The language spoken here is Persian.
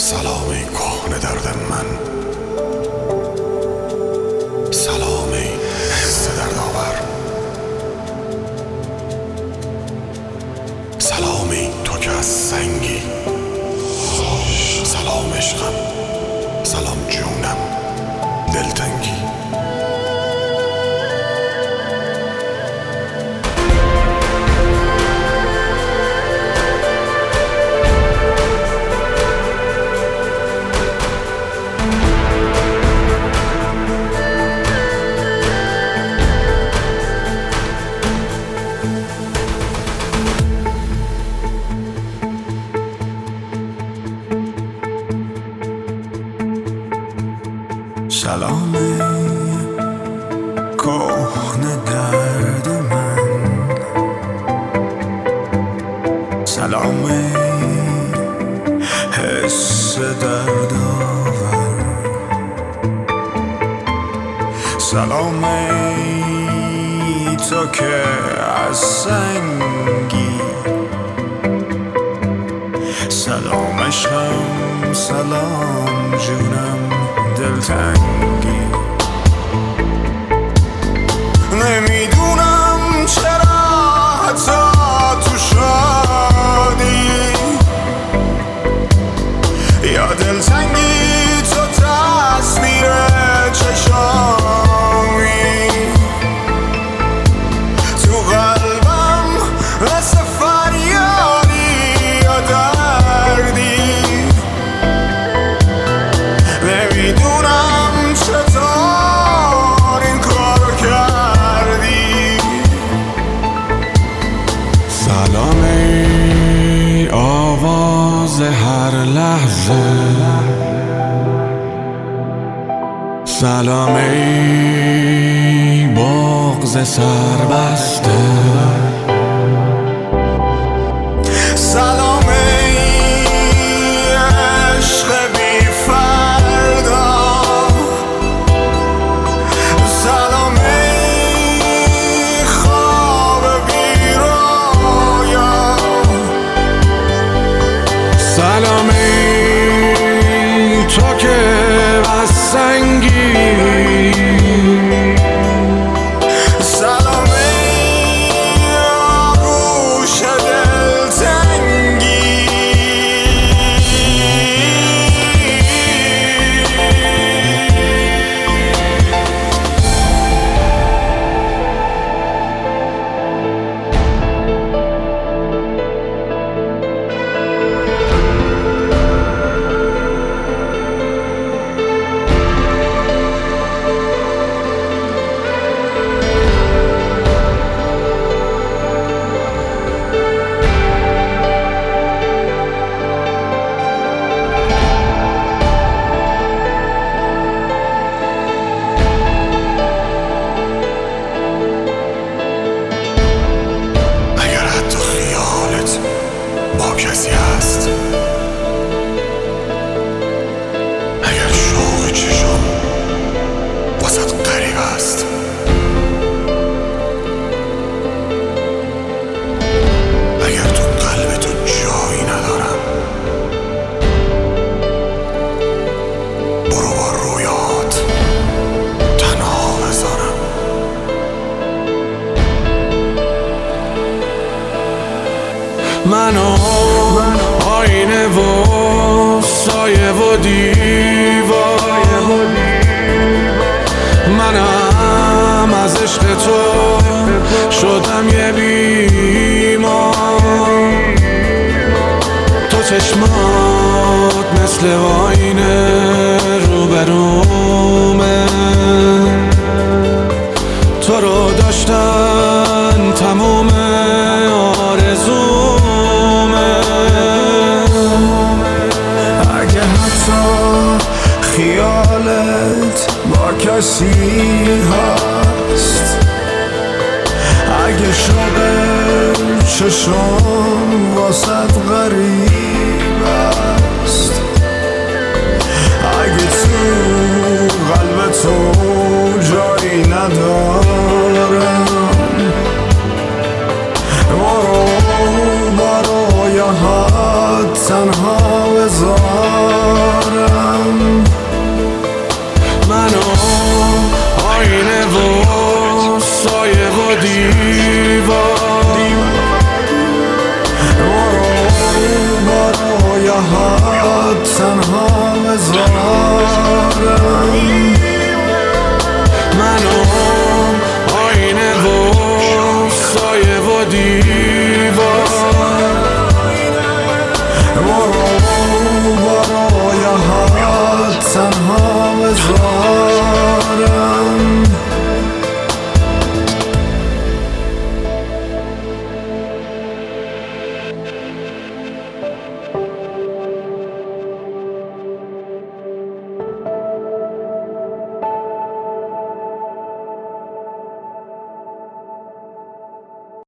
سلامی کهنه درد من، سلامی حس دردآور، سلامی تو که از سنگی، سلام عشقم، سلام جونم، دلتنگی. سلام کهنه درد من، سلام حس دردآور، سلام تو که از سنگی، سلام عشقم، سلام جونم، دلتنگی. نمیدونم چرا حتی تو شادی یا دلتنگی تو تصویر چشامی تو قلبم مثل فریادی یا دردی. نمیدونم چطور این کارو کردی. سلام ای آواز هر لحظه، سلام ای بغض سربسته، سلام ای عشق بی فردا، سلام ای خواب بی رویا، سلام ای تو که از سنگی، سلام ای آغوش دلتنگی. کسی هست، اگر شوق چشم واسط غریب است، اگر تو قلب تو جایی ندارم، برو با رویات تنها بذارم. منو آینه و سایه و دیوار، منم از عشق تو شدم یه بیمار. تو چشمات مثل آینه روبرومه، تو رو داشتن تموم آرزومه. اگه حتی خیالت با کسی هست، اگه شوق چشم واسط غریب است، اگه تو قلب تو جایی ندارم، برو با رویاهات تنها بذار. بذارم منم آینه و سایه و دیوار برو برای حد تنها بذار